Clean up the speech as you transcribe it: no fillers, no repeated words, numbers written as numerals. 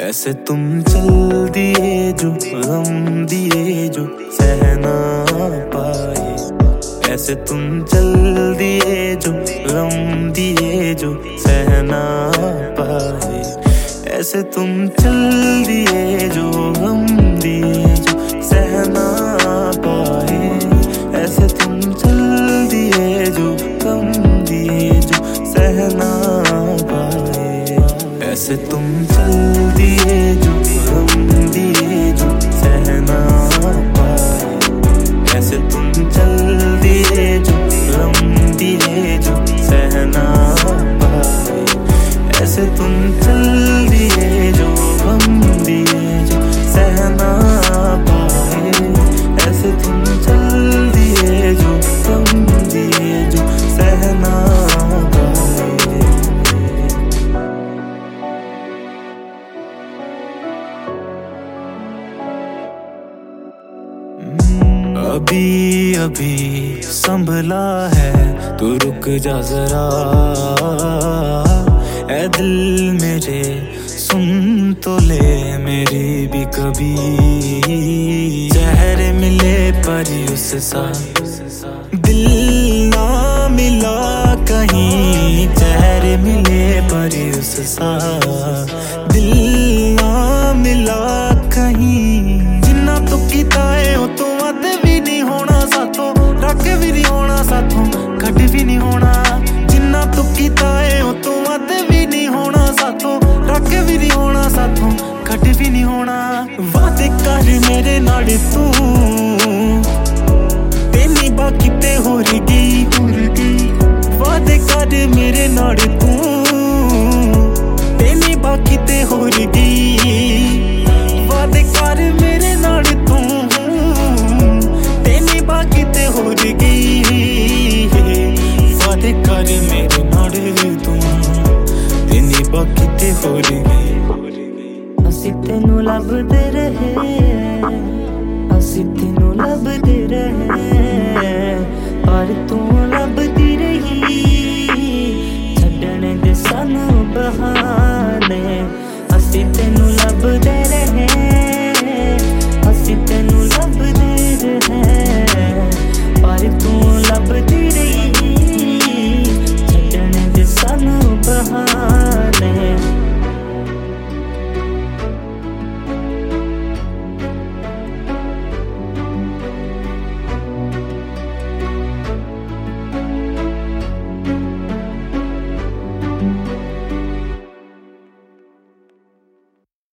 ऐसे तुम चल दिए जो गम दिए जो सह ना पाए। ऐसे तुम चल दिए जो गम दिए जो सह ना पाए। ऐसे तुम चल दिए जो गम दिए जो सह ना पाए। ऐसे तुम चल दिए जो गम दिए जो सह ना पाए। ऐसे तुम चल दिए जो गम दिए जो सह ना पाए। ऐसे तुम चल दिए जो गम दिए जो सह ना पाए। ऐसे तुम चल दिए जो गम दिए जो सह ना पाए। ऐसे तुम चल दिए जो गम दिए जो सह ना पाए। अभी अभी संभला है तू रुक जा जरा। ऐ दिल मेरे सुन तो ले मेरी भी कभी। जहर मिले पर उससा दिल ना मिला कहीं। जहर मिले पर उससा दिल ना मिला कहीं। जिन्ना तू कीता है ओ तू वध भी नहीं होना साथों। रख भी नहीं होना साथों घट भी नहीं होना। जिन्ना तू कीता है ओ तू वध भी नहीं होना साथों। रख भी नहीं होना साथों घट भी नहीं होना। वादे कर मेरे नाल तू तेनी बाकी ते होर गई। वादे कर मेरे नाल तू तेनी बाकी ते होर गई। वादे कर मेरे नाल तू तेनी बाकी ते होर गई। वादे कर मेरे नाल तू तेनी बाकी ते होर गई। ਅਸੀਂ ਤੈਨੂੰ ਲੱਭਦੇ ਰਹੇ, ਅਸੀਂ ਤੈਨੂੰ ਲੱਭਦੇ ਰਹੇ, ਪਰ ਤੂੰ ਲੱਭਦੀ ਰਹੀ। ਛੱਡਣ ਦੇ ਸਾਨੂੰ ਬਹਾਨੇ